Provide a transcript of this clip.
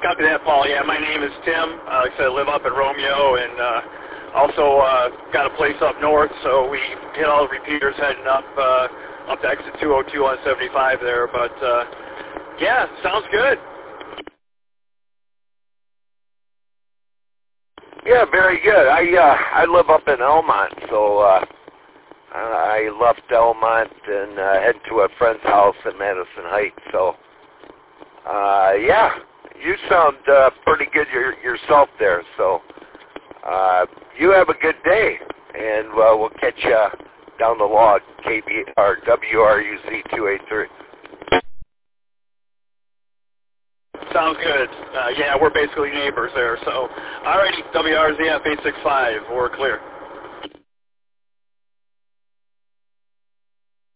copy that, Paul. Yeah, my name is Tim. Like I said, I live up in Romeo, and also got a place up north, so we hit all the repeaters heading up to exit 202 on 75 there. But, yeah, sounds good. Yeah, very good. I live up in Elmont, so I left Elmont and head to a friend's house in Madison Heights. So, yeah, you sound pretty good yourself there. So, you have a good day, and we'll catch you down the log, KBR WRUZ 283. Sounds good. Yeah, we're basically neighbors there. So, alrighty, WRZF 865, we're clear.